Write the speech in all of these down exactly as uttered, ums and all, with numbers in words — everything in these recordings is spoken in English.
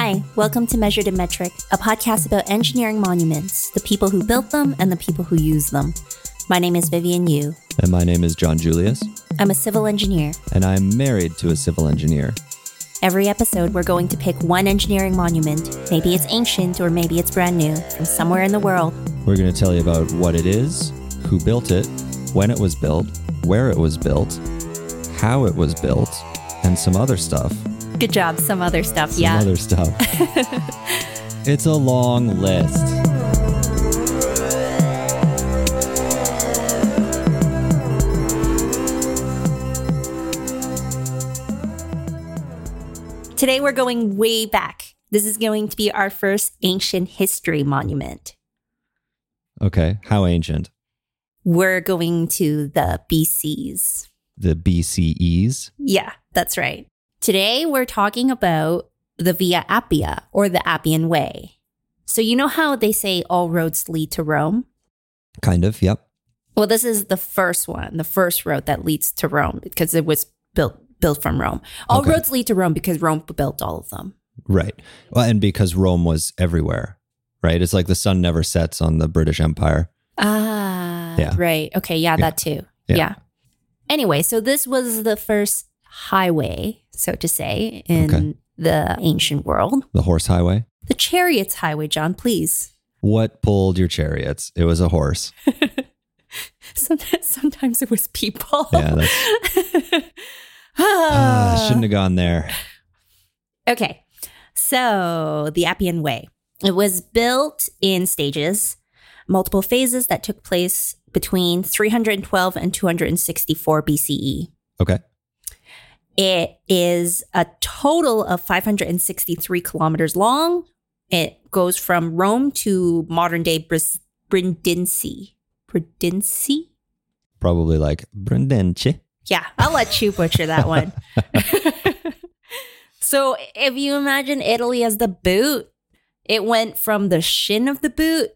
Hi, welcome to Measured in Metric, a podcast about engineering monuments, the people who built them and the people who use them. My name is Vivian Yu. And my name is John Julius. I'm a civil engineer. And I'm married to a civil engineer. Every episode, we're going to pick one engineering monument. Maybe it's ancient or maybe it's brand new from somewhere in the world. We're going to tell you about what it is, who built it, when it was built, where it was built, how it was built, and some other stuff. Good job. Some other stuff, some yeah. Some other stuff. It's a long list. Today we're going way back. This is going to be our first ancient history monument. Okay, how ancient? We're going to the B Cs. The B C Es? Yeah, that's right. Today we're talking about the Via Appia, or the Appian Way. So you know how they say all roads lead to Rome? Kind of, yep. Well, this is the first one, the first road that leads to Rome, because it was built built from Rome. All okay. roads lead to Rome because Rome built all of them. Right. Well, and because Rome was everywhere, right? It's like the sun never sets on the British Empire. Ah, yeah. Right. Okay, yeah, yeah. that too. Yeah. yeah. Anyway, so this was the first highway, so to say, in okay. the ancient world. The horse highway? The chariots highway, John, please. What pulled your chariots? It was a horse. sometimes, sometimes it was people. Yeah, that's... uh, shouldn't have gone there. Okay, so the Appian Way. It was built in stages, multiple phases that took place between three hundred twelve and two hundred sixty-four B C E. Okay. It is a total of five hundred sixty-three kilometers long. It goes from Rome to modern-day Bris- Brindisi. Brindisi? Probably like Brindisi. Yeah, I'll let you butcher that one. So if you imagine Italy as the boot, it went from the shin of the boot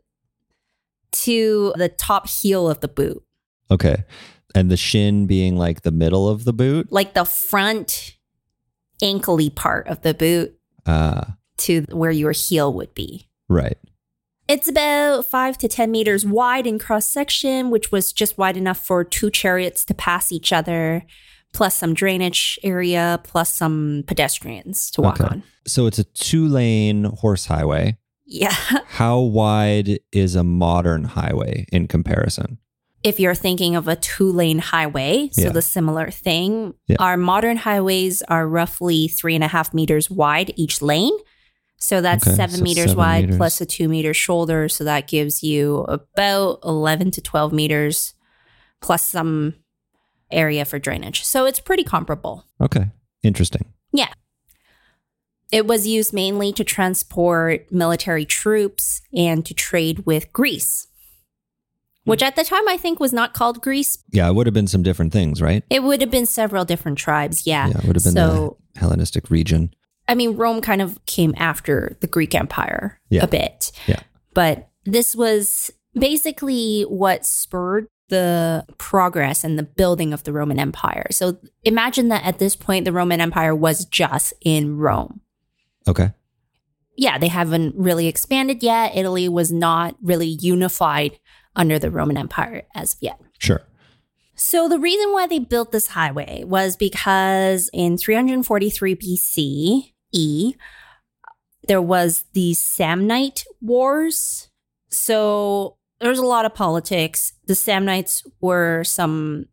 to the top heel of the boot. Okay. And the shin being like the middle of the boot? Like the front ankle-y part of the boot uh, to where your heel would be. Right. It's about five to ten meters wide in cross-section, which was just wide enough for two chariots to pass each other, plus some drainage area, plus some pedestrians to walk okay. on. So it's a two-lane horse highway. Yeah. How wide is a modern highway in comparison? If you're thinking of a two-lane highway, so yeah. the similar thing, yeah. our modern highways are roughly three and a half meters wide each lane. So that's okay, seven so meters seven wide meters. Plus a two-meter shoulder. So that gives you about eleven to twelve meters plus some area for drainage. So it's pretty comparable. Okay. Interesting. Yeah. It was used mainly to transport military troops and to trade with Greece, which at the time I think was not called Greece. Yeah, it would have been some different things, right? It would have been several different tribes, yeah. Yeah, it would have been so, the Hellenistic region. I mean, Rome kind of came after the Greek Empire yeah. a bit. Yeah. But this was basically what spurred the progress and the building of the Roman Empire. So imagine that at this point, the Roman Empire was just in Rome. Okay. Yeah, they haven't really expanded yet. Italy was not really unified under the Roman Empire as of yet. Sure. So the reason why they built this highway was because in three hundred forty-three B C E, there was the Samnite Wars. So there's a lot of politics. The Samnites were some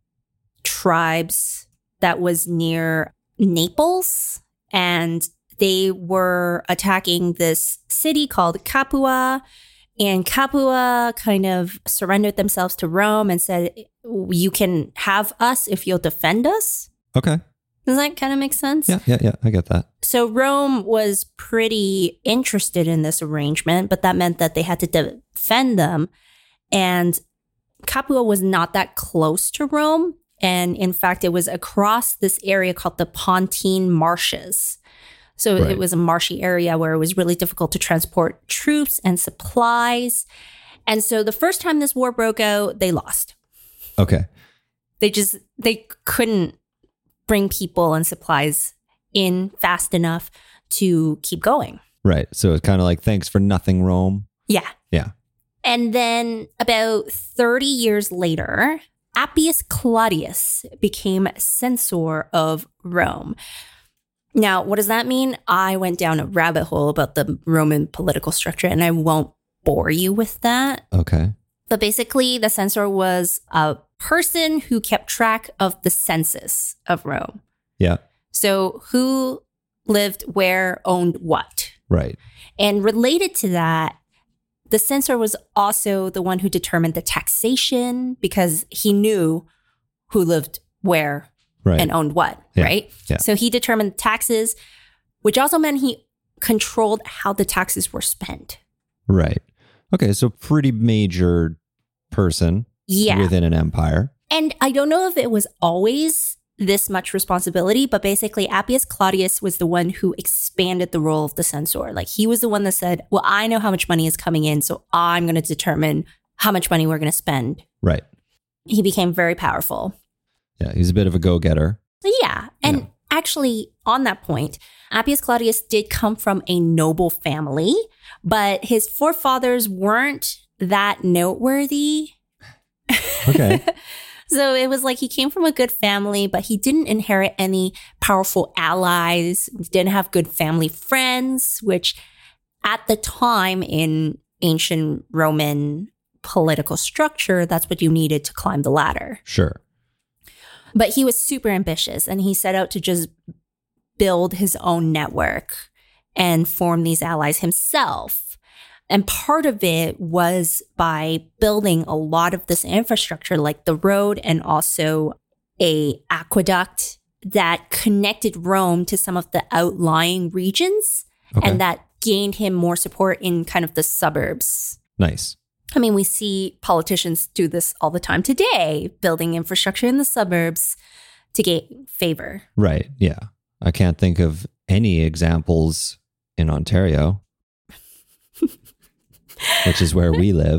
tribes that was near Naples, and they were attacking this city called Capua. And Capua kind of surrendered themselves to Rome and said, you can have us if you'll defend us. Okay. Does that kind of make sense? Yeah, yeah, yeah. I get that. So Rome was pretty interested in this arrangement, but that meant that they had to defend them. And Capua was not that close to Rome. And in fact, it was across this area called the Pontine Marshes. So right. it was a marshy area where it was really difficult to transport troops and supplies. And so the first time this war broke out, they lost. Okay. They just, they couldn't bring people and supplies in fast enough. to keep going. Right. So it's kind of like, thanks for nothing, Rome. Yeah. Yeah. And then about thirty years later, Appius Claudius became censor of Rome. Now, what does that mean? I went down a rabbit hole about the Roman political structure, and I won't bore you with that. Okay. But basically, the censor was a person who kept track of the census of Rome. Yeah. So who lived where, owned what. Right. And related to that, the censor was also the one who determined the taxation because he knew who lived where Right. and owned what, Yeah. right? Yeah. So he determined taxes, which also meant he controlled how the taxes were spent. Right. Okay. So pretty major person Yeah. within an empire. And I don't know if it was always this much responsibility, but basically Appius Claudius was the one who expanded the role of the censor. Like he was the one that said, well, I know how much money is coming in, so I'm going to determine how much money we're going to spend. Right. He became very powerful. Yeah. He's a bit of a go-getter. Yeah. And Yeah. actually, on that point, Appius Claudius did come from a noble family, but his forefathers weren't that noteworthy. Okay. So it was like he came from a good family, but he didn't inherit any powerful allies, didn't have good family friends, which at the time in ancient Roman political structure, that's what you needed to climb the ladder. Sure. But he was super ambitious and he set out to just build his own network and form these allies himself. And part of it was by building a lot of this infrastructure, like the road and also a aqueduct that connected Rome to some of the outlying regions. Okay. And that gained him more support in kind of the suburbs. Nice. I mean, we see politicians do this all the time today, building infrastructure in the suburbs to gain favor. Right. Yeah. I can't think of any examples in Ontario, which is where we live.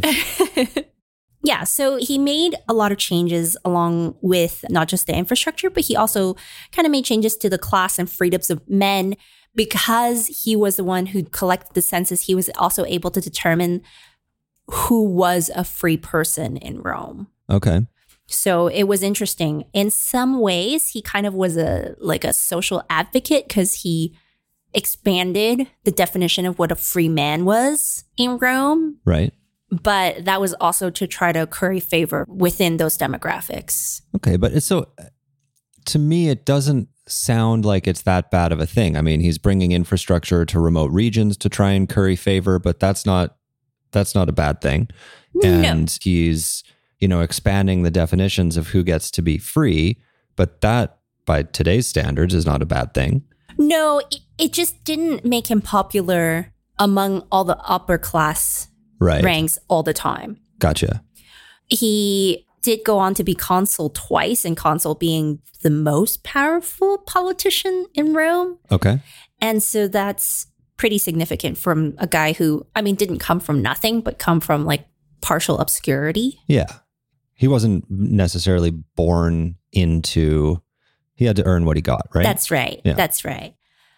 Yeah, so he made a lot of changes along with not just the infrastructure, but he also kind of made changes to the class and freedoms of men. Because he was the one who collected the census, he was also able to determine who was a free person in Rome. Okay. So it was interesting. In some ways, he kind of was a like a social advocate because he expanded the definition of what a free man was in Rome. Right. But that was also to try to curry favor within those demographics. Okay. But it's so, to me, it doesn't sound like it's that bad of a thing. I mean, he's bringing infrastructure to remote regions to try and curry favor, but that's not, that's not a bad thing. And No. he's, you know, expanding the definitions of who gets to be free, but that by today's standards is not a bad thing. No, it, it just didn't make him popular among all the upper class Right. ranks all the time. Gotcha. He did go on to be consul twice, and consul being the most powerful politician in Rome. Okay. And so that's pretty significant from a guy who, I mean, didn't come from nothing, but come from like partial obscurity. Yeah. He wasn't necessarily born into, he had to earn what he got, right? That's right. Yeah. That's right.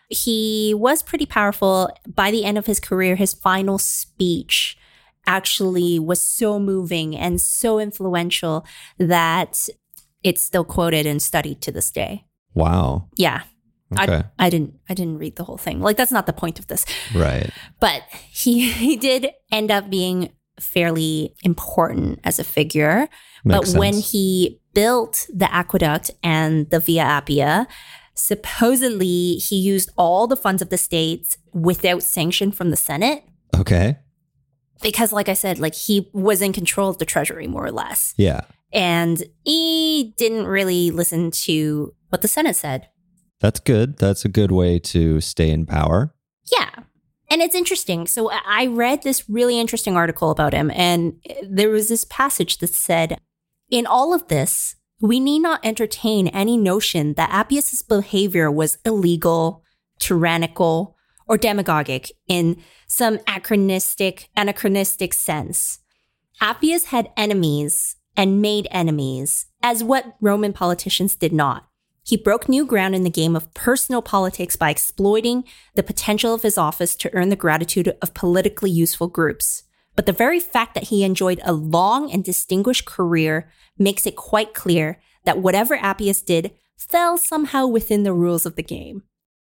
He was pretty powerful. By the end of his career, his final speech actually was so moving and so influential that it's still quoted and studied to this day. Wow. Yeah. Okay. I, I didn't I didn't read the whole thing. Like, that's not the point of this. Right. But he he did end up being fairly important as a figure. Makes but when sense. he built the aqueduct and the Via Appia, supposedly he used all the funds of the states without sanction from the Senate. Okay. Because, like I said, like he was in control of the treasury, more or less. Yeah. And he didn't really listen to what the Senate said. That's good. That's a good way to stay in power. Yeah. And it's interesting. So I read this really interesting article about him, and there was this passage that said, in all of this, we need not entertain any notion that Appius's behavior was illegal, tyrannical, or demagogic in some anachronistic, anachronistic sense. Appius had enemies and made enemies, as what Roman politicians did not. He broke new ground in the game of personal politics by exploiting the potential of his office to earn the gratitude of politically useful groups. But the very fact that he enjoyed a long and distinguished career makes it quite clear that whatever Appius did fell somehow within the rules of the game.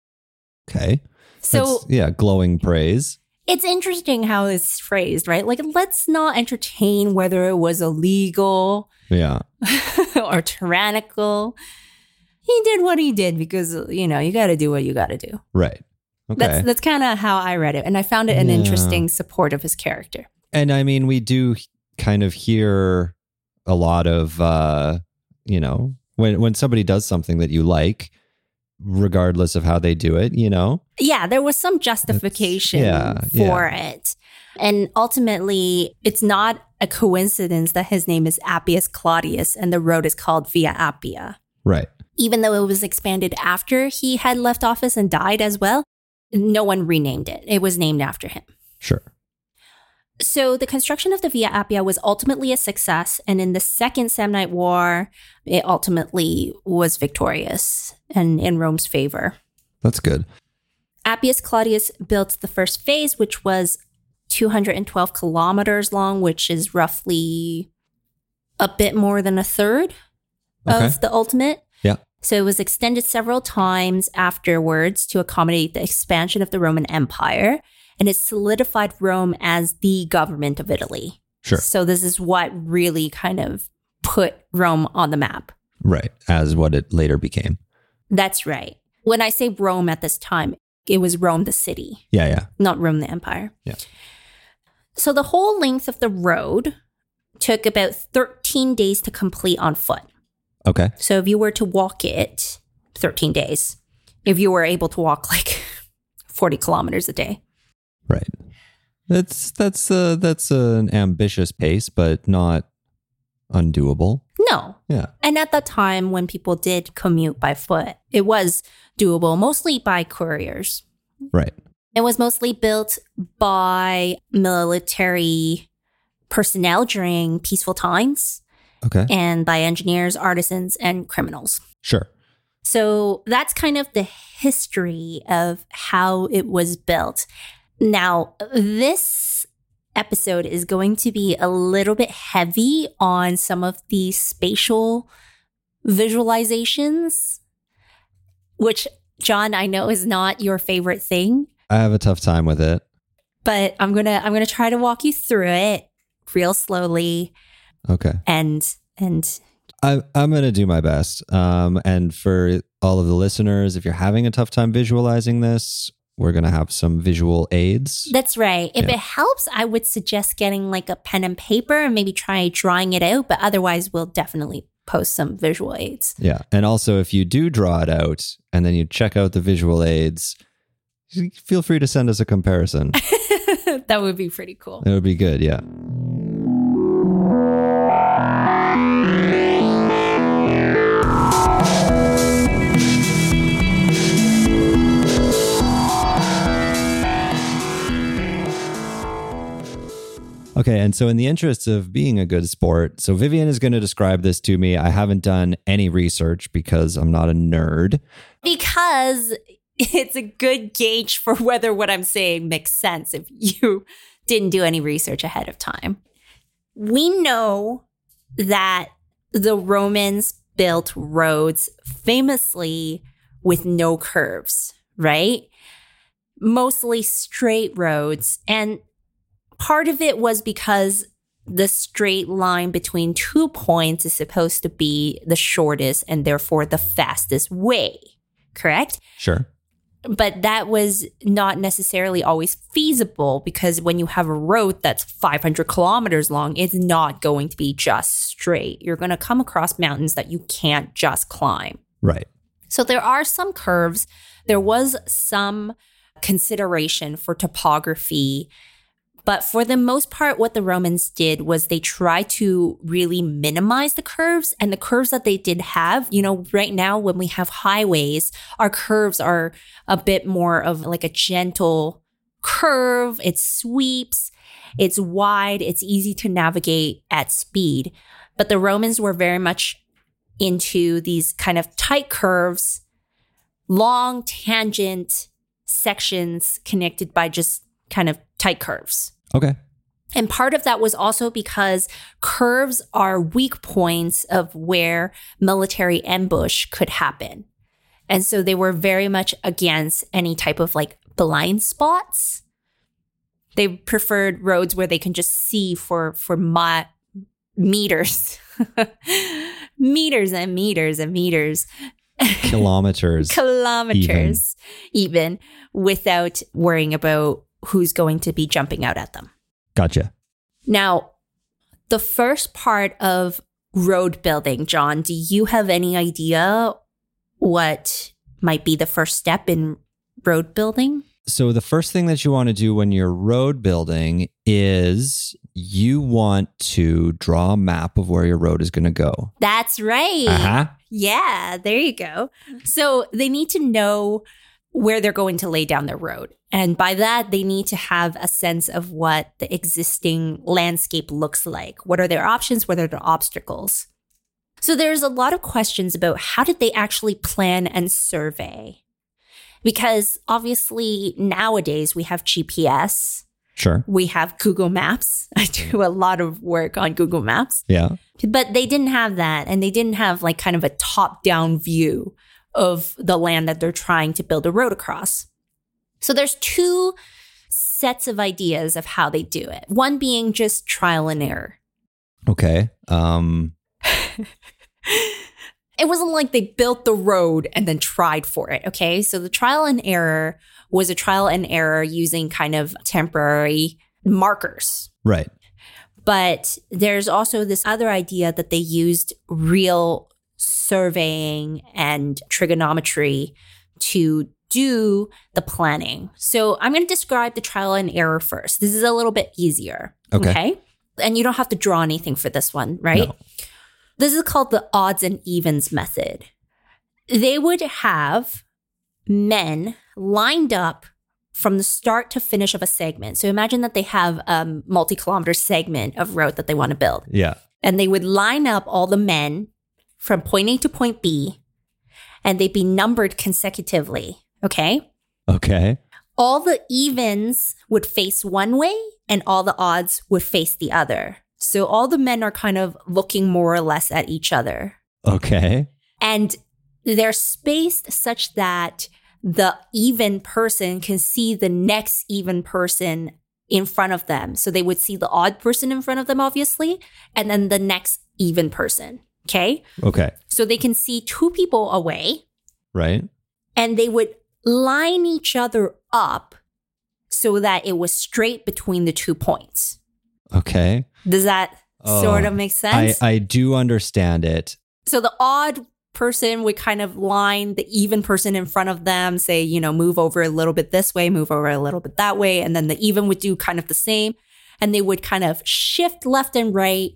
Okay. So, That's, yeah, glowing praise. It's interesting how it's phrased, right? Like, let's not entertain whether it was illegal Yeah. or tyrannical. He did what he did because, you know, you got to do what you got to do. Right. Okay. That's that's kind of how I read it. And I found it an Yeah. interesting support of his character. And I mean, we do kind of hear a lot of, uh, you know, when when somebody does something that you like, regardless of how they do it, you know? Yeah, there was some justification yeah, for yeah. it. And ultimately, it's not a coincidence that his name is Appius Claudius and the road is called Via Appia. Right. Even though it was expanded after he had left office and died as well, no one renamed it. It was named after him. Sure. So the construction of the Via Appia was ultimately a success. And in the Second Samnite War, it ultimately was victorious and in Rome's favor. That's good. Appius Claudius built the first phase, which was two hundred twelve kilometers long, which is roughly a bit more than a third Okay. of the ultimate. Yeah. So it was extended several times afterwards to accommodate the expansion of the Roman Empire. And it solidified Rome as the government of Italy. Sure. So this is what really kind of put Rome on the map. Right. As what it later became. That's right. When I say Rome at this time, it was Rome the city, Yeah, yeah. not Rome the empire. Yeah. So the whole length of the road took about thirteen days to complete on foot. Okay. So if you were to walk it, thirteen days. If you were able to walk like forty kilometers a day. Right. That's that's uh that's an ambitious pace, but not undoable. No. Yeah. And at that time, when people did commute by foot, it was doable, mostly by couriers. Right. It was mostly built by military personnel during peaceful times Okay. and by engineers, artisans, and criminals. Sure. So that's kind of the history of how it was built. Now, this episode is going to be a little bit heavy on some of the spatial visualizations, which, John, I know is not your favorite thing, I have a tough time with it. but I'm going to I'm going to try to walk you through it real slowly Okay. and and I, I'm going to do my best. Um, and for all of the listeners, if you're having a tough time visualizing this, we're going to have some visual aids. that's right. If Yeah. it helps, I would suggest getting like a pen and paper and maybe try drawing it out, but otherwise we'll definitely post some visual aids. Yeah. And also, if you do draw it out and then you check out the visual aids, feel free to send us a comparison. That would be pretty cool. It would be good. Yeah. Okay, and so in the interests of being a good sport, so Vivian is going to describe this to me. I haven't done any research because I'm not a nerd. Because it's a good gauge for whether what I'm saying makes sense if you didn't do any research ahead of time. We know that the Romans built roads famously with no curves, right? Mostly straight roads. And part of it was because the straight line between two points is supposed to be the shortest and therefore the fastest way, correct? Sure. But that was not necessarily always feasible because when you have a road that's five hundred kilometers long, it's not going to be just straight. You're going to come across mountains that you can't just climb. Right. So there are some curves. There was some consideration for topography. But for the most part, what the Romans did was they tried to really minimize the curves. And the curves that they did have, you know, right now when we have highways, our curves are a bit more of like a gentle curve. It sweeps, it's wide, it's easy to navigate at speed. But the Romans were very much into these kind of tight curves, long tangent sections connected by just kind of tight curves. Okay. And part of that was also because curves are weak points of where military ambush could happen. And so they were very much against any type of like blind spots. They preferred roads where they can just see for, for mi- meters, meters and meters and meters. Kilometers. Kilometers, even. even, without worrying about who's going to be jumping out at them. Gotcha. Now, the first part of road building, John, do you have any idea what might be the first step in road building? So the first thing that you want to do when you're road building is you want to draw a map of where your road is going to go. That's right. Uh-huh. Yeah, there you go. So they need to know where they're going to lay down their road. And by that, they need to have a sense of what the existing landscape looks like. What are their options? What are their obstacles? So there's a lot of questions about how did they actually plan and survey? Because obviously nowadays we have G P S. Sure. We have Google Maps. I do a lot of work on Google Maps. Yeah. But they didn't have that. And they didn't have like kind of a top-down view of the land that they're trying to build a road across. So there's two sets of ideas of how they do it. One being just trial and error. Okay. Um... It wasn't like they built the road and then tried for it, okay? So the trial and error was a trial and error using kind of temporary markers. Right. But there's also this other idea that they used real surveying and trigonometry to do the planning. So I'm going to describe the trial and error first. This is a little bit easier, okay? okay? And you don't have to draw anything for this one, right? No. This is called the odds and evens method. They would have men lined up from the start to finish of a segment. So imagine that they have a multi-kilometer segment of road that they want to build. Yeah. And they would line up all the men from point A to point B, and they'd be numbered consecutively, okay? Okay. All the evens would face one way, and all the odds would face the other. So all the men are kind of looking more or less at each other. Okay. And they're spaced such that the even person can see the next even person in front of them. So they would see the odd person in front of them, obviously, and then the next even person. Okay? Okay. So they can see two people away. Right. And they would line each other up so that it was straight between the two points. Okay. Does that oh, sort of make sense? I, I do understand it. So the odd person would kind of line the even person in front of them, say, you know, move over a little bit this way, move over a little bit that way. And then the even would do kind of the same. And they would kind of shift left and right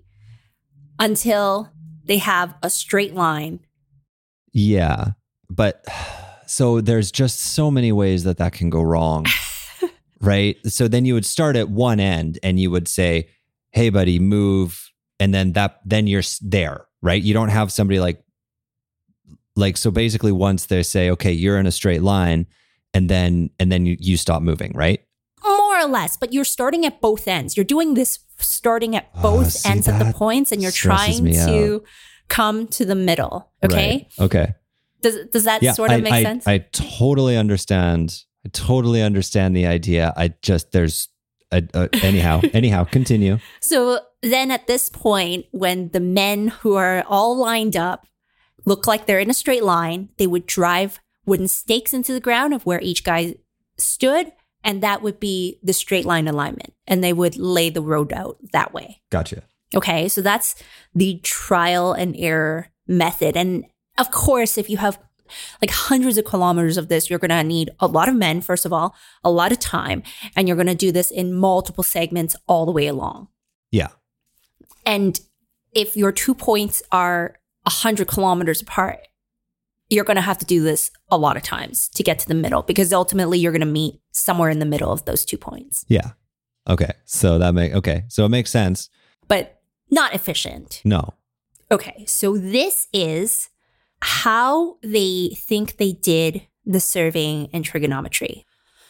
until they have a straight line. Yeah. But so there's just so many ways that that can go wrong. Right. So then you would start at one end and you would say, hey, buddy, move. And then that, then you're there, right? You don't have somebody like, like, so basically once they say, okay, you're in a straight line and then, and then you, you stop moving, right? More or less, but you're starting at both ends. You're doing this starting at both oh, see, ends of the points and you're trying to out. come to the middle. Okay. Right. Okay. Does, does that yeah, sort of I, make I, sense? I totally understand. I totally understand the idea. I just, there's, a, a, anyhow, anyhow, continue. So then at this point, when the men who are all lined up look like they're in a straight line, they would drive wooden stakes into the ground of where each guy stood. And that would be the straight line alignment. And they would lay the road out that way. Gotcha. Okay. So that's the trial and error method. And of course, if you have like hundreds of kilometers of this, you're going to need a lot of men, first of all, a lot of time, and you're going to do this in multiple segments all the way along. Yeah. And if your two points are one hundred kilometers apart, you're going to have to do this a lot of times to get to the middle, because ultimately you're going to meet somewhere in the middle of those two points. Yeah. Okay. So that make okay. So it makes sense. But not efficient. No. Okay, so this is how they think they did the surveying and trigonometry.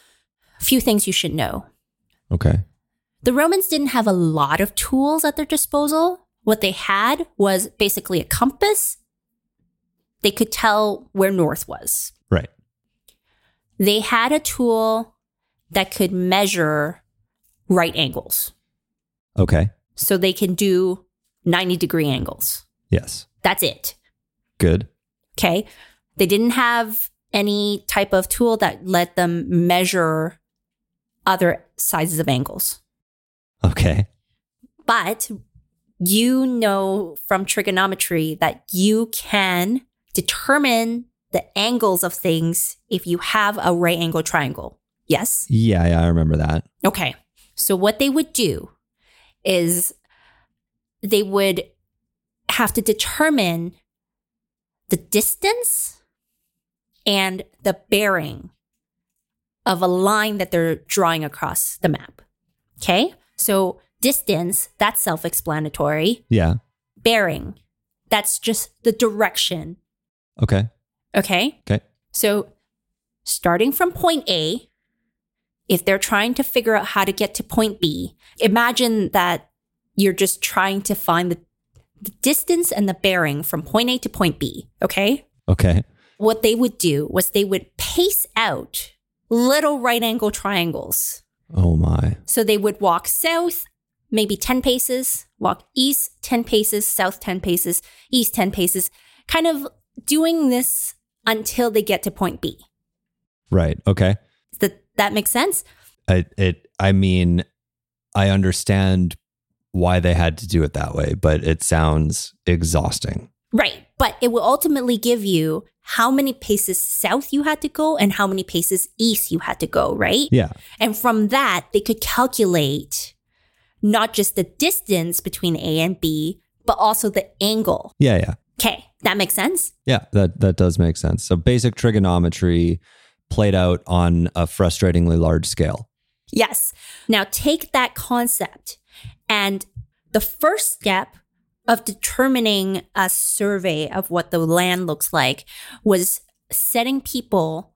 A few things you should know. Okay. The Romans didn't have a lot of tools at their disposal. What they had was basically a compass. They could tell where north was. Right. They had a tool that could measure right angles. Okay. So they can do ninety degree angles. Yes. That's it. Good. Okay. They didn't have any type of tool that let them measure other sizes of angles. Okay. But you know from trigonometry that you can determine the angles of things if you have a right angle triangle. Yes? Yeah, yeah, I remember that. Okay. So what they would do is they would have to determine the distance and the bearing of a line that they're drawing across the map. Okay? So distance, that's self-explanatory. Yeah. Bearing, that's just the direction. Okay. Okay? Okay. So starting from point A, if they're trying to figure out how to get to point B, imagine that you're just trying to find the, the distance and the bearing from point A to point B, okay? Okay. What they would do was they would pace out little right angle triangles. Oh my. So they would walk south, maybe ten paces, walk east ten paces, south ten paces, east ten paces, kind of doing this until they get to point B. Right. Okay. Does that, that make sense? I, it, I mean, I understand why they had to do it that way, but it sounds exhausting. Right. But it will ultimately give you how many paces south you had to go and how many paces east you had to go, right? Yeah. And from that, they could calculate not just the distance between A and B, but also the angle. Yeah, yeah. Okay, that makes sense? Yeah, that, that does make sense. So basic trigonometry played out on a frustratingly large scale. Yes. Now take that concept, and the first step of determining a survey of what the land looks like was setting people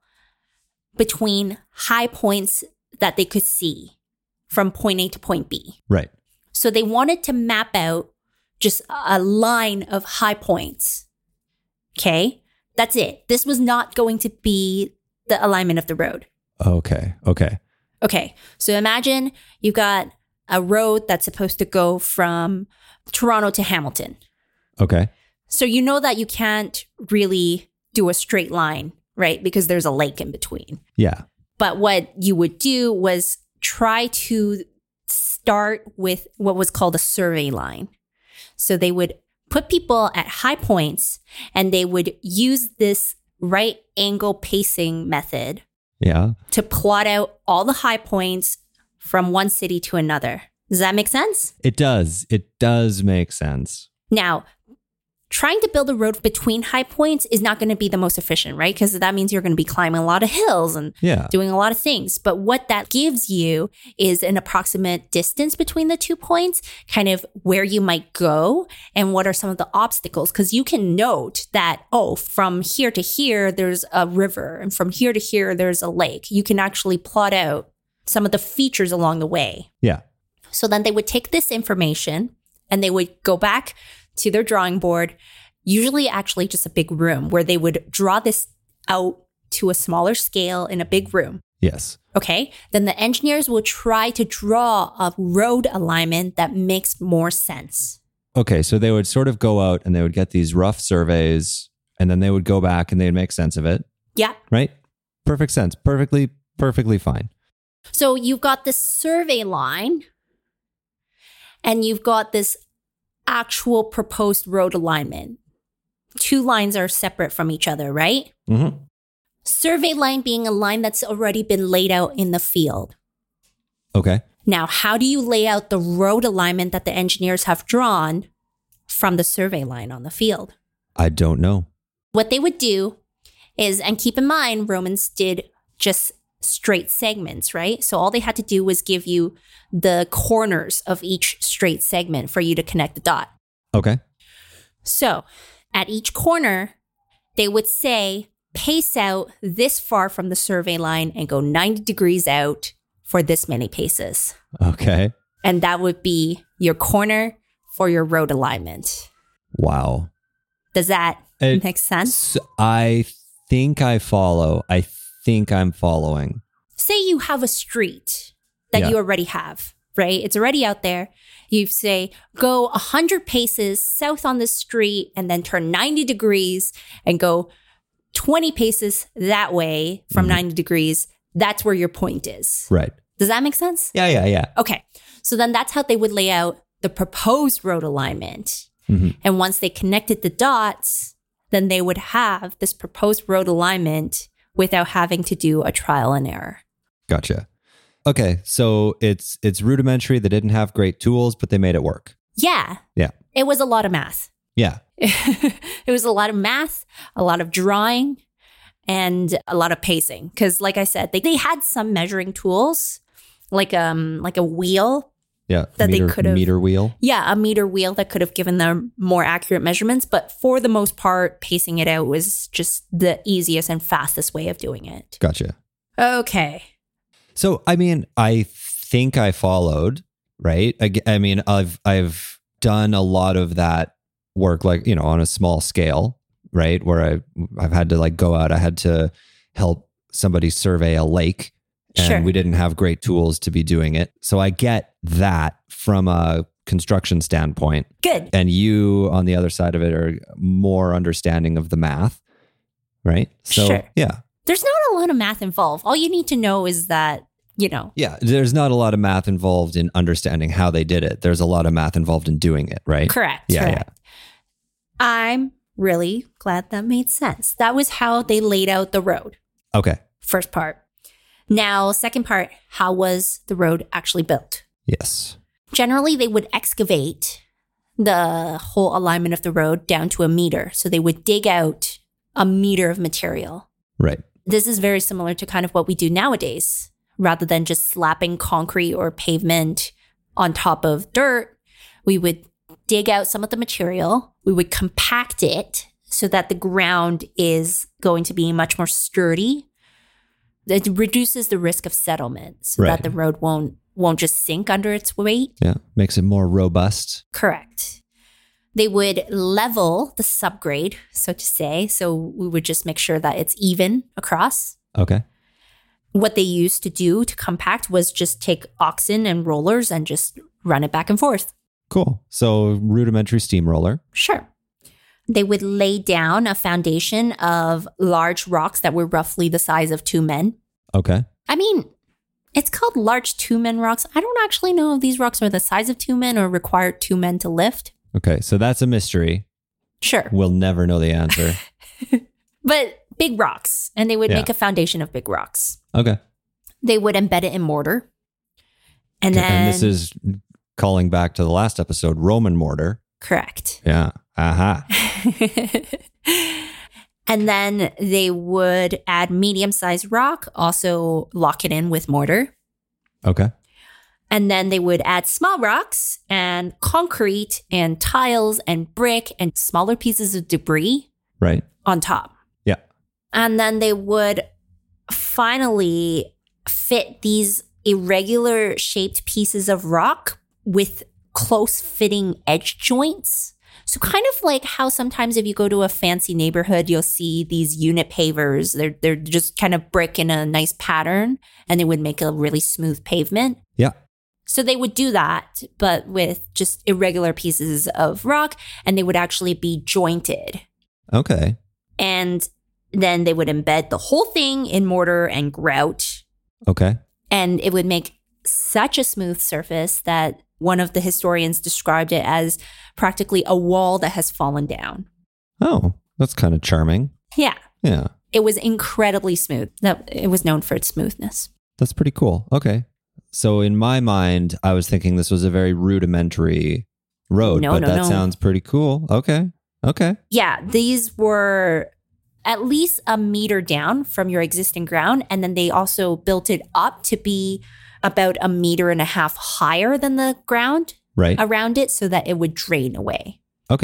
between high points that they could see from point A to point B. Right. So they wanted to map out just a line of high points. Okay? That's it. This was not going to be the alignment of the road. Okay. Okay. Okay. So imagine you've got a road that's supposed to go from Toronto to Hamilton. Okay. So you know that you can't really do a straight line, right? Because there's a lake in between. Yeah. But what you would do was try to start with what was called a survey line. So they would put people at high points and they would use this right angle pacing method Yeah. to plot out all the high points from one city to another. Does that make sense? It does. It does make sense. Now, trying to build a road between high points is not going to be the most efficient, right? Because that means you're going to be climbing a lot of hills and Yeah. doing a lot of things. But what that gives you is an approximate distance between the two points, kind of where you might go and what are some of the obstacles. Because you can note that, oh, from here to here, there's a river. And from here to here, there's a lake. You can actually plot out some of the features along the way. Yeah. So then they would take this information and they would go back to their drawing board, usually actually just a big room where they would draw this out to a smaller scale in a big room. Yes. Okay. Then the engineers will try to draw a road alignment that makes more sense. Okay. So they would sort of go out and they would get these rough surveys and then they would go back and they'd make sense of it. Yeah. Right? Perfect sense. Perfectly, perfectly fine. So you've got this survey line and you've got this actual proposed road alignment. Two lines are separate from each other, right? Mm-hmm. Survey line being a line that's already been laid out in the field. Okay. Now, how do you lay out the road alignment that the engineers have drawn from the survey line on the field? I don't know. What they would do is, and keep in mind, Romans did just straight segments, right? So all they had to do was give you the corners of each straight segment for you to connect the dot. Okay. So at each corner, they would say, pace out this far from the survey line and go ninety degrees out for this many paces. Okay. And that would be your corner for your road alignment. Wow. Does that It- make sense? I think I follow. I think I'm following. Say you have a street that Yeah. you already have, right? It's already out there. You say, go one hundred paces south on the street and then turn ninety degrees and go twenty paces that way from Mhm. ninety degrees. That's where your point is. Right. Does that make sense? Yeah, yeah, yeah. Okay. So then that's how they would lay out the proposed road alignment. Mhm. And once they connected the dots, then they would have this proposed road alignment without having to do a trial and error. Gotcha. Okay, so it's it's rudimentary. They didn't have great tools, but they made it work. Yeah. Yeah. It was a lot of math. Yeah. It was a lot of math, a lot of drawing, and a lot of pacing. Because like I said, they, they had some measuring tools, like um like a wheel. Yeah. That they meter, could've- meter wheel. Yeah, a meter wheel that could have given them more accurate measurements. But for the most part, pacing it out was just the easiest and fastest way of doing it. Gotcha. Okay. So I mean, I think I followed, right? I, g- I mean, I've I've done a lot of that work, like, you know, on a small scale, right? Where I I've had to like go out. I had to help somebody survey a lake, and Sure. we didn't have great tools to be doing it. So I get that from a construction standpoint. Good. And you on the other side of it are more understanding of the math, right? So Sure. yeah. There's not a lot of math involved. All you need to know is that, you know, Yeah, there's not a lot of math involved in understanding how they did it. There's a lot of math involved in doing it, right? correct. Yeah, correct. I'm really glad that made sense. That was how they laid out the road. Okay. First part. Now, second part, how was the road actually built? Yes. Generally, they would excavate the whole alignment of the road down to a meter. So they would dig out a meter of material. Right. This is very similar to kind of what we do nowadays. Rather than just slapping concrete or pavement on top of dirt, we would dig out some of the material. We would compact it so that the ground is going to be much more sturdy. It reduces the risk of settlement so Right. that the road won't won't just sink under its weight. Yeah. Makes it more robust. Correct. They would level the subgrade, so to say. So we would just make sure that it's even across. Okay. What they used to do to compact was just take oxen and rollers and just run it back and forth. Cool. So rudimentary steamroller. Sure. They would lay down a foundation of large rocks that were roughly the size of two men. Okay. I mean, it's called large two men rocks. I don't actually know if these rocks are the size of two men or require two men to lift. Okay. So that's a mystery. Sure. We'll never know the answer. But big rocks. And they would Yeah. make a foundation of big rocks. Okay. They would embed it in mortar. And then. And this is calling back to the last episode, Roman mortar. Correct. Yeah. Aha. And then they would add medium-sized rock, also lock it in with mortar. Okay. And then they would add small rocks and concrete and tiles and brick and smaller pieces of debris Right. on top. Yeah. And then they would finally fit these irregular shaped pieces of rock with close fitting edge joints. So kind of like how sometimes if you go to a fancy neighborhood, you'll see these unit pavers. They're they're just kind of brick in a nice pattern and they would make a really smooth pavement. Yeah. So they would do that, but with just irregular pieces of rock, and they would actually be jointed. Okay. And then they would embed the whole thing in mortar and grout. Okay. And it would make such a smooth surface that one of the historians described it as practically a wall that has fallen down. Oh, that's kind of charming. Yeah. Yeah. It was incredibly smooth. That it was known for its smoothness. That's pretty cool. Okay. So in my mind, I was thinking this was a very rudimentary road, No, but no, that no. sounds pretty cool. Okay. Okay. Yeah, these were at least a meter down from your existing ground. And then they also built it up to be about a meter and a half higher than the ground Right. around it so that it would drain away. Okay.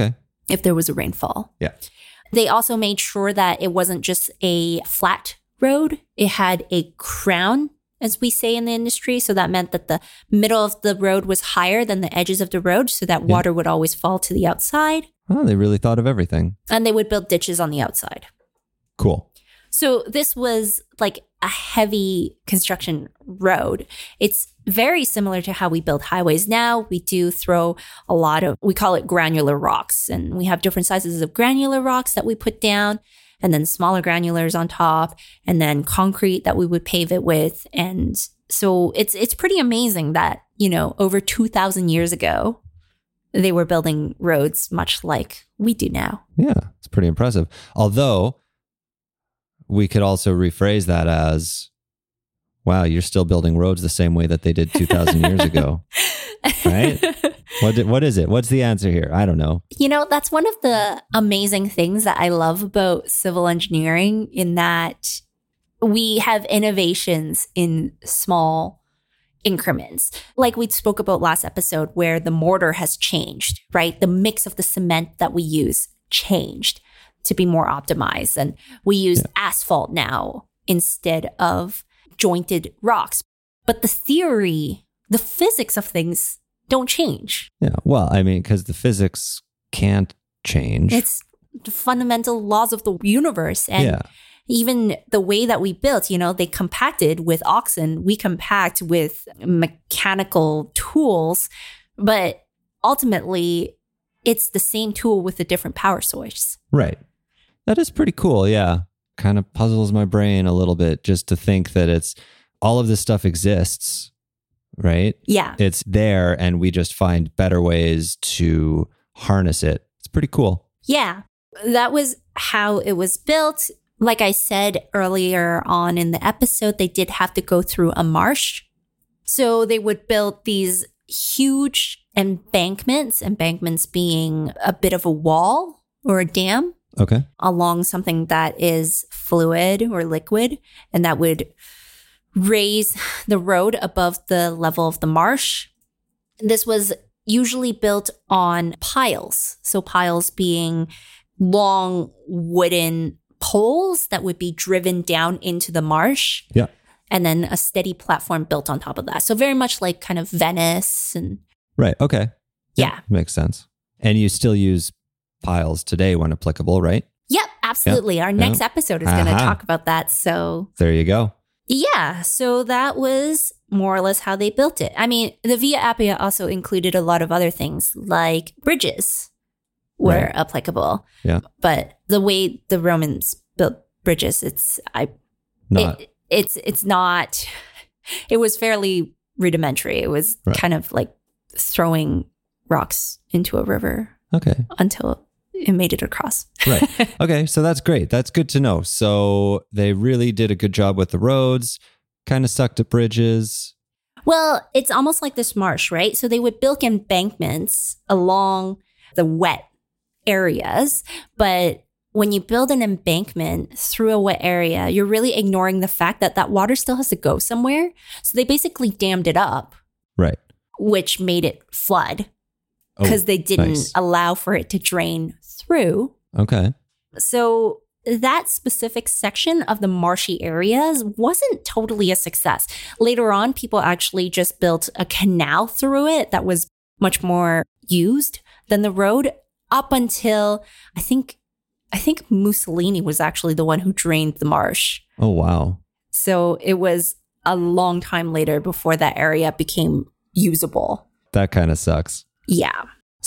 if there was a rainfall. Yeah. They also made sure that it wasn't just a flat road. It had a crown, as we say in the industry. So that meant that the middle of the road was higher than the edges of the road so that water yeah. would always fall to the outside. Oh, they really thought of everything. And they would build ditches on the outside. Cool. So this was like a heavy construction road. It's very similar to how we build highways now. We do throw a lot of, we call it granular rocks. And we have different sizes of granular rocks that we put down, and then smaller granulars on top, and then concrete that we would pave it with. And so it's it's pretty amazing that, you know, over two thousand years ago, they were building roads much like we do now. Yeah, it's pretty impressive. Although we could also rephrase that as, wow, you're still building roads the same way that they did two thousand years ago, right? What what is it? What's the answer here? I don't know. You know, that's one of the amazing things that I love about civil engineering, in that we have innovations in small increments. Like we spoke about last episode, where the mortar has changed, right? The mix of the cement that we use changed to be more optimized. And we use yeah. asphalt now instead of jointed rocks. But the theory, the physics of things don't change. Yeah. Well, I mean, because the physics can't change. It's the fundamental laws of the universe. And yeah. even the way that we built, you know, they compacted with oxen. We compact with mechanical tools. But ultimately, it's the same tool with a different power source. Right. That is pretty cool. Yeah. Kind of puzzles my brain a little bit just to think that it's all of this stuff exists, right? Yeah. It's there, and we just find better ways to harness it. It's pretty cool. Yeah. That was how it was built. Like I said earlier on in the episode, they did have to go through a marsh. So they would build these huge embankments, embankments being a bit of a wall or a dam. Okay. Along something that is fluid or liquid, and that would raise the road above the level of the marsh. This was usually built on piles. So piles being long wooden poles that would be driven down into the marsh. Yeah. And then a steady platform built on top of that. So very much like kind of Venice. And right. Okay. Yeah. yeah. Makes sense. And you still use piles today when applicable, right? Yep, absolutely. Yep. Our next yep. episode is going to talk about that. So there you go. Yeah, so that was more or less how they built it. I mean, the Via Appia also included a lot of other things, like bridges were right. applicable. Yeah. But the way the Romans built bridges, it's I not. It, it's it's not it was fairly rudimentary. It was right. kind of like throwing rocks into a river. Okay. Until it made it across. Right. Okay. So that's great. That's good to know. So they really did a good job with the roads, kind of sucked at bridges. Well, it's almost like this marsh, right? So they would build embankments along the wet areas. But when you build an embankment through a wet area, you're really ignoring the fact that that water still has to go somewhere. So they basically dammed it up. Right. Which made it flood. Because oh, they didn't nice. allow for it to drain through. Okay. So that specific section of the marshy areas wasn't totally a success. Later on, people actually just built a canal through it that was much more used than the road, up until I think I think Mussolini was actually the one who drained the marsh. Oh, wow. So it was a long time later before that area became usable. That kind of sucks. Yeah.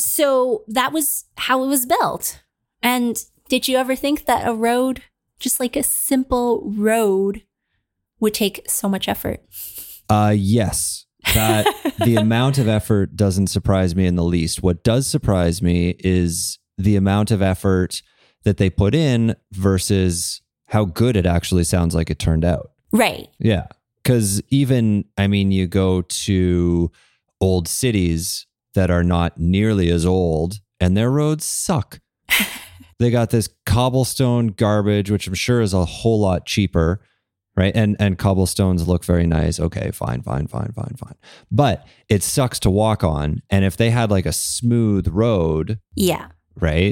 So that was how it was built. And did you ever think that a road, just like a simple road, would take so much effort? Uh, yes. That the amount of effort doesn't surprise me in the least. What does surprise me is the amount of effort that they put in versus how good it actually sounds like it turned out. Right. Yeah. Because even, I mean, you go to old cities that are not nearly as old, and their roads suck. They got this cobblestone garbage, which I'm sure is a whole lot cheaper, right? And and cobblestones look very nice. Okay, fine, fine, fine, fine, fine. But it sucks to walk on. And if they had like a smooth road, yeah, right?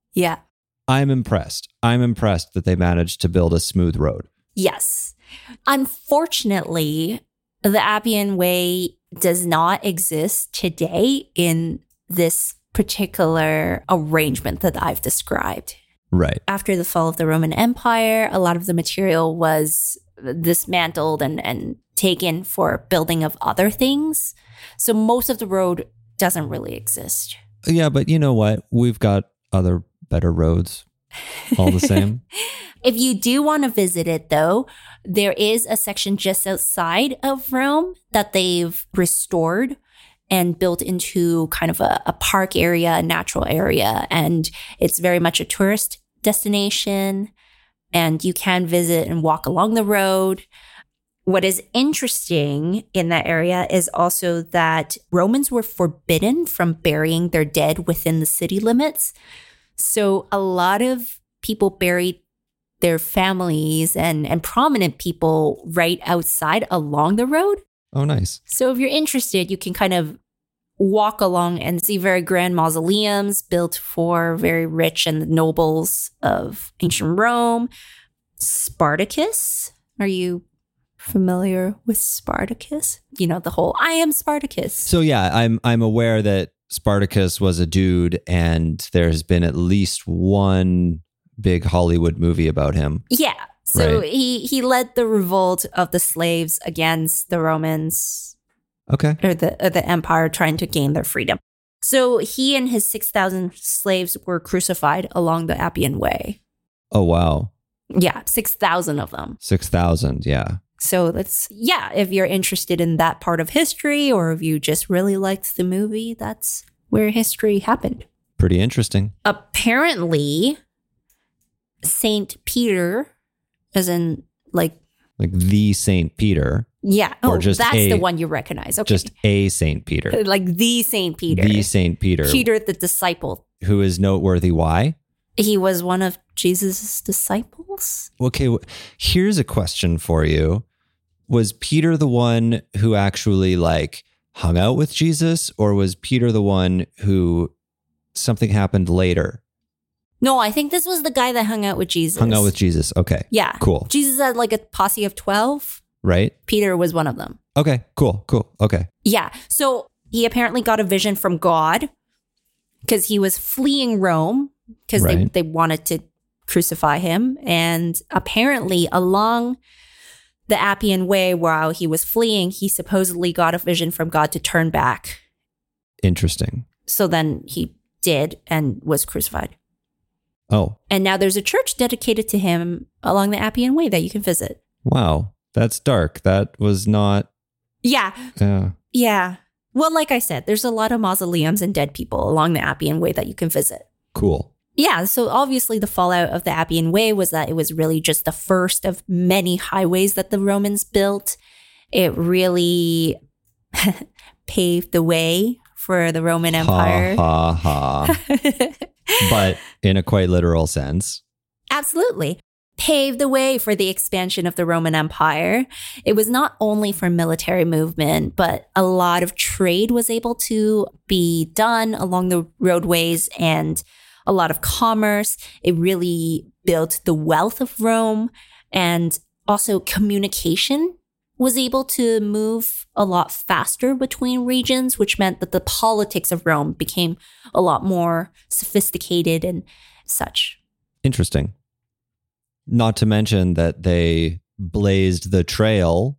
Yeah. I'm impressed. I'm impressed that they managed to build a smooth road. Yes. Unfortunately, the Appian Way does not exist today in this particular arrangement that I've described. Right. After the fall of the Roman Empire, a lot of the material was dismantled and, and taken for building of other things. So most of the road doesn't really exist. Yeah, but you know what? We've got other better roads all the same. If you do want to visit it, though, there is a section just outside of Rome that they've restored and built into kind of a, a park area, a natural area. And it's very much a tourist destination. And you can visit and walk along the road. What is interesting in that area is also that Romans were forbidden from burying their dead within the city limits. So a lot of people buried their families and, and prominent people right outside along the road. Oh, nice. So if you're interested, you can kind of walk along and see very grand mausoleums built for very rich and nobles of ancient Rome. Spartacus. Are you familiar with Spartacus? You know, the whole I am Spartacus. So yeah, I'm I'm aware that Spartacus was a dude and there's been at least one big Hollywood movie about him. Yeah. So Right. he he led the revolt of the slaves against the Romans Okay. or the or the empire trying to gain their freedom. So he and his six thousand slaves were crucified along the Appian Way. Oh, wow. Yeah, six thousand of them. six thousand. Yeah. So that's, yeah, if you're interested in that part of history or if you just really liked the movie, that's where history happened. Pretty interesting. Apparently, Saint Peter, as in like, Like the Saint Peter. yeah, Or oh, just that's a- the one you recognize. Okay. Just a Saint Peter. Like the Saint Peter. The Saint Peter. Peter the disciple. Who is noteworthy. Why? He was one of Jesus' disciples. Okay, w- here's a question for you. Was Peter the one who actually like hung out with Jesus, or was Peter the one who something happened later? No, I think this was the guy that hung out with Jesus. Hung out with Jesus. Okay. Yeah. Cool. Jesus had like a posse of twelve. Right? Peter was one of them. Okay, cool, cool. Okay. Yeah. So he apparently got a vision from God because he was fleeing Rome because Right. they, they wanted to crucify him. And apparently along the Appian Way while he was fleeing, he supposedly got a vision from God to turn back. Interesting. So then he did and was crucified. Oh, And now there's a church dedicated to him along the Appian Way that you can visit. wow. That's dark. That was not, Yeah. yeah. Yeah. Well, like I said, there's a lot of mausoleums and dead people along the Appian Way that you can visit. Cool. Yeah, so obviously the fallout of the Appian Way was that it was really just the first of many highways that the Romans built. It really paved the way for the Roman Empire. Ha, ha, ha. But in a quite literal sense. Absolutely. Paved the way for the expansion of the Roman Empire. It was not only for military movement, but a lot of trade was able to be done along the roadways and a lot of commerce. It really built the wealth of Rome, and also communication was able to move a lot faster between regions, which meant that the politics of Rome became a lot more sophisticated and such. Interesting. Not to mention that they blazed the trail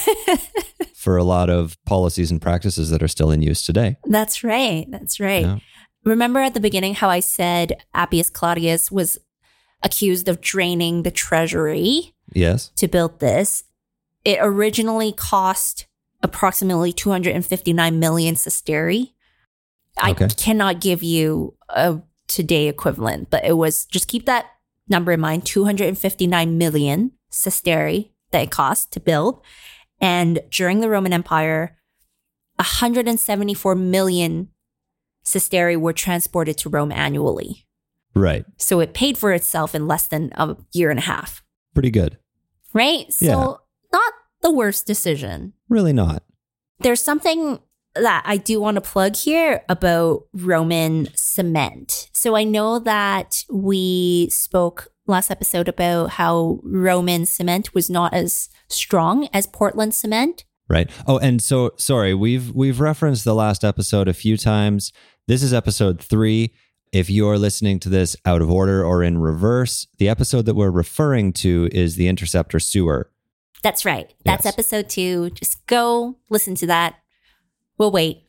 for a lot of policies and practices that are still in use today. That's right. That's right. Yeah. Remember at the beginning how I said Appius Claudius was accused of draining the treasury Yes. to build this? It originally cost approximately two hundred fifty-nine million sestertii. I Okay. cannot give you a today equivalent, but it was, just keep that number in mind, two hundred fifty-nine million sestertii that it cost to build. And during the Roman Empire, one hundred seventy-four million sestertii were transported to Rome annually. Right. So it paid for itself in less than a year and a half, Pretty good. right? So Yeah. not the worst decision. Really not. There's something that I do want to plug here about Roman cement. So I know that we spoke last episode about how Roman cement was not as strong as Portland cement. Right. Oh, and so sorry, we've we've referenced the last episode a few times. This is episode three. If you're listening to this out of order or in reverse, the episode that we're referring to is the Interceptor sewer. That's right. That's yes. episode two. Just go listen to that. We'll wait.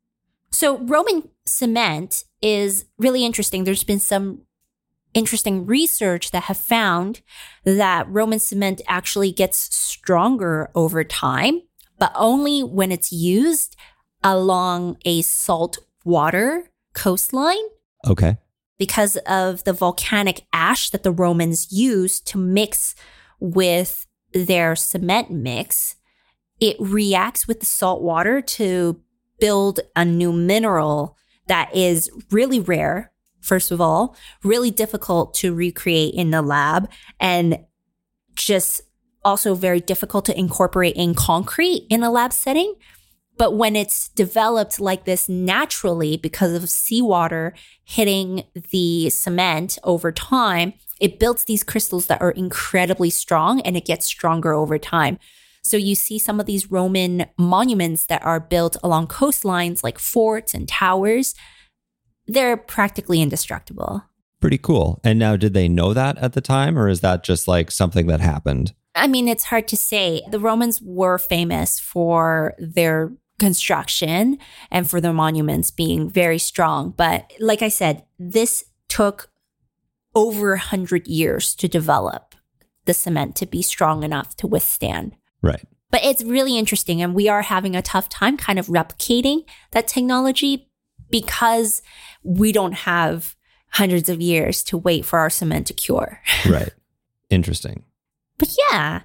So Roman cement is really interesting. There's been some interesting research that have found that Roman cement actually gets stronger over time, but only when it's used along a salt water coastline. Okay. Because of the volcanic ash that the Romans used to mix with their cement mix, it reacts with the salt water to build a new mineral that is really rare, first of all, really difficult to recreate in the lab, and just also very difficult to incorporate in concrete in a lab setting. But when it's developed like this naturally because of seawater hitting the cement over time, it builds these crystals that are incredibly strong, and it gets stronger over time. So you see some of these Roman monuments that are built along coastlines like forts and towers. They're practically indestructible. Pretty cool. And now, did they know that at the time, or is that just like something that happened? I mean, it's hard to say. The Romans were famous for their construction and for their monuments being very strong. But like I said, this took over a hundred years to develop the cement to be strong enough to withstand. Right. But it's really interesting. And we are having a tough time kind of replicating that technology because we don't have hundreds of years to wait for our cement to cure. Right. Interesting. But yeah,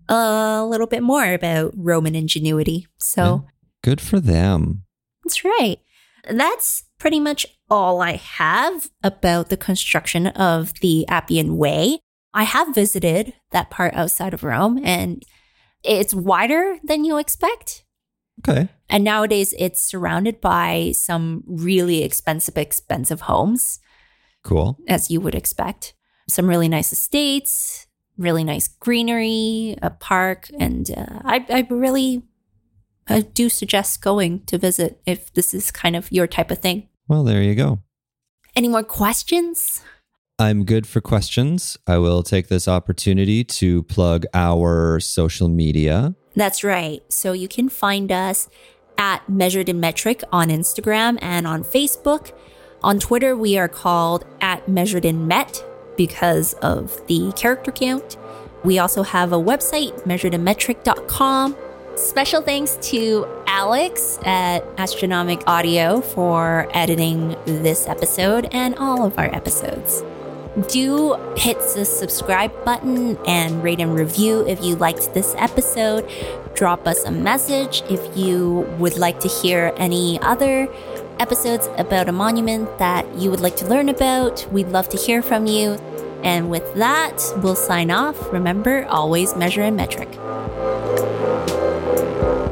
a little bit more about Roman ingenuity. So yeah. Good for them. That's right. That's pretty much all I have about the construction of the Appian Way. I have visited that part outside of Rome, and it's wider than you expect. Okay. And nowadays it's surrounded by some really expensive, expensive homes. Cool. As you would expect. Some really nice estates, really nice greenery, a park. And uh, I, I really I do suggest going to visit if this is kind of your type of thing. Well, there you go. Any more questions? I'm good for questions. I will take this opportunity to plug our social media. That's right. So you can find us at Measured in Metric on Instagram and on Facebook. On Twitter, we are called at Measured in Met because of the character count. We also have a website, measured in metric dot com. Special thanks to Alex at Astronomic Audio for editing this episode and all of our episodes. Do hit the subscribe button and rate and review if you liked this episode. Drop us a message if you would like to hear any other episodes about a monument that you would like to learn about. We'd love to hear from you. And with that, we'll sign off. Remember, always measure in metric.